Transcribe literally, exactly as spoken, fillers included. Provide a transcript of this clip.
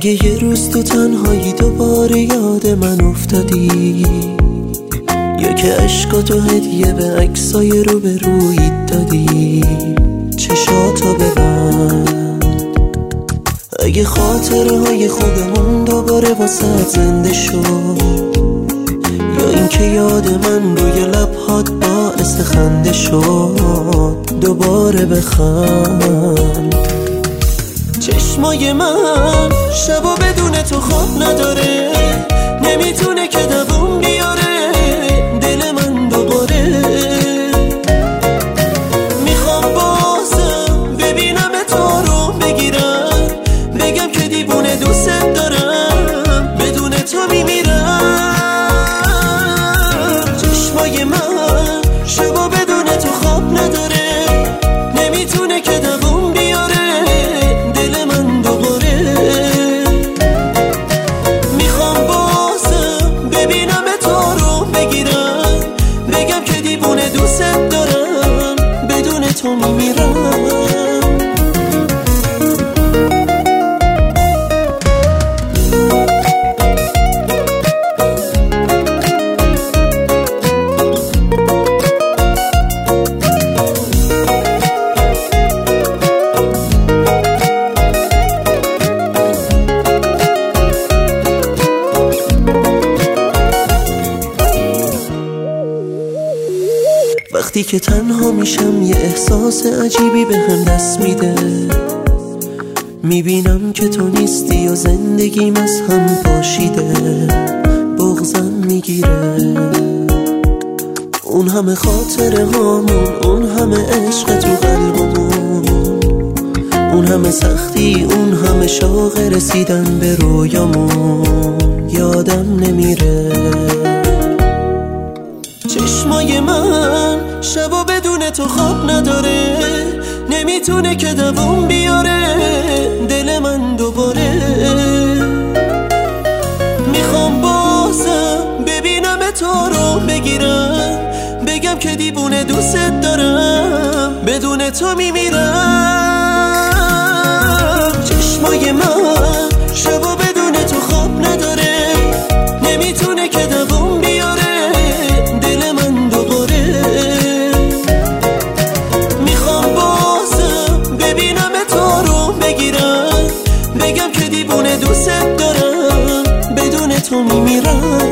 اگه یه روز تو تنهایی دوباره یاد من افتادی، یا که عشقاتو هدیه به عکسای رو به رویت دادی، چشاتو ببند. اگه خاطره های خوبمون دوباره واسه زنده شد، یا اینکه یاد من روی لبهات باعث خنده شد، دوباره بخند. چشمای من شبا بدون تو خواب نداره، نمیتونه که دووم بیاره دل من دوباره. میخوام بازم ببینم تو رو بگیرم، بگم که دیوونه دوست دارم، بدون تو میمیرم. چشمای من شبا بدون تو خواب نداره، نمیتونه که دووم بیاره دل من دوباره. میخوام بازم ببینم تو رو بگیرم، بگم که دیوونه دوست دارم، بدون تو میمیرم. وقتی که تنها میشم یه احساس عجیبی به هم دست میده، میبینم که تو نیستی و زندگیم از هم پاشیده، بغضم میگیره. اون همه خاطره هامون، اون همه عشق تو قلبمون، اون همه سختی، اون همه شوق رسیدن به رویامون، یادم نمیره. چشمای من شبا بدون تو خواب نداره، نمیتونه که دووم بیاره دل من دوباره. میخوام بازم ببینم تو رو بگیرم، بگم که دیوونه دوست دارم، بدون تو میمیرم. چشمای من شبا بدون تو خواب نداره، نمیتونه که دووم بیاره دل من دوباره. میخوام بازم ببینم تو رو بگیرم، بگم که دیوونه دوست دارم، بدون تو میمیرم.